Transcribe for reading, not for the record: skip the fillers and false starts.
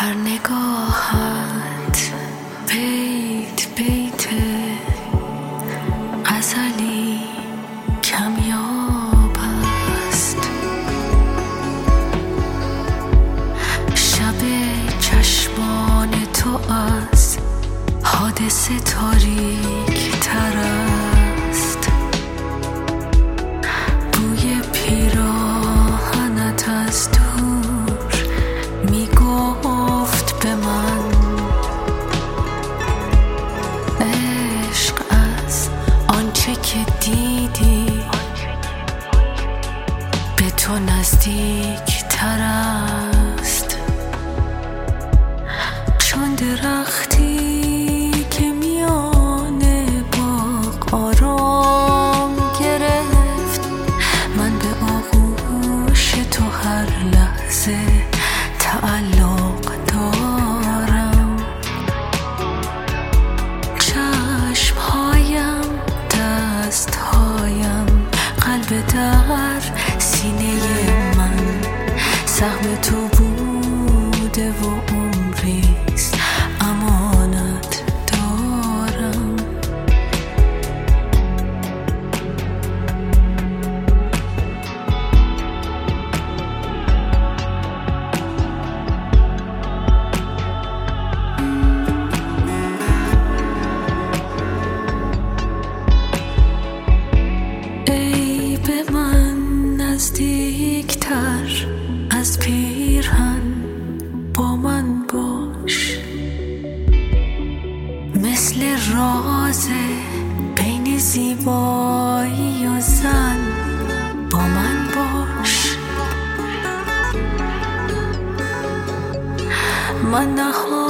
هر نگاهت بیت بیت غزلی کمیاب است. شب چشمان تو از حادثه تاریک تر است. بوی پیراهنت از دور می گفت به من عشق از آنچه که دیدی به تو نزدیک تر است. چون درختی که میان باغ آرام گرفت، من به آغوش تو هر لحظه تعلق دارم. چشمهایم، دستهایم، قلب در سینه من سهم تو بوده و عمریست امانت دارم. ای به من نزدیکتر از پیرهن با من باش، مثل راز بین زیبایی و زن با من باش. من